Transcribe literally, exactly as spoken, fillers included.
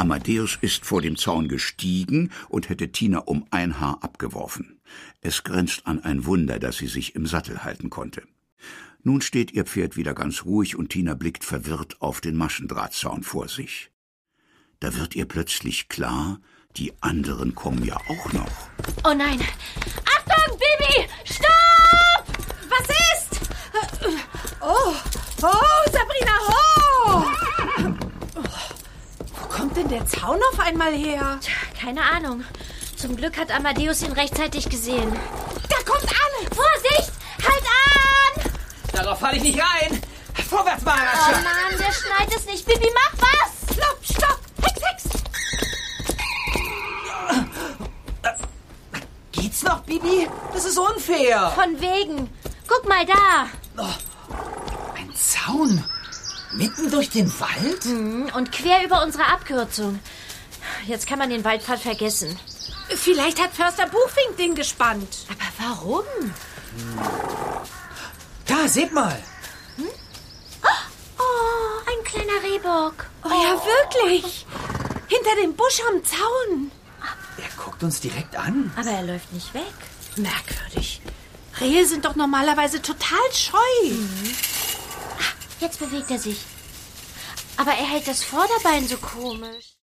Amadeus ist vor dem Zaun gestiegen und hätte Tina um ein Haar abgeworfen. Es grenzt an ein Wunder, dass sie sich im Sattel halten konnte. Nun steht ihr Pferd wieder ganz ruhig und Tina blickt verwirrt auf den Maschendrahtzaun vor sich. Da wird ihr plötzlich klar, die anderen kommen ja auch noch. Oh nein! Achtung, Bibi! Stopp! Was ist? Oh, oh, Sabrina, oh! Wo kommt denn der Zaun auf einmal her? Keine Ahnung. Zum Glück hat Amadeus ihn rechtzeitig gesehen. Da kommt an! Vorsicht! Halt an! Darauf falle ich nicht rein. Vorwärts, Oh Maharascha. Mann, der schneit es nicht. Bibi, mach was! Stopp, stopp! Hex, Hex! Geht's noch, Bibi? Das ist unfair. Von wegen. Guck mal da. Ein Zaun? Mitten durch den Wald? Hm, und quer über unsere Abkürzung. Jetzt kann man den Waldpfad vergessen. Vielleicht hat Förster Buchfink den gespannt. Aber warum? Da, seht mal. Oh, ein kleiner Rehbock. Oh, ja, wirklich. Hinter dem Busch am Zaun. Er guckt uns direkt an. Aber er läuft nicht weg. Merkwürdig. Rehe sind doch normalerweise total scheu. Mhm. Ah, jetzt bewegt er sich. Aber er hält das Vorderbein so komisch.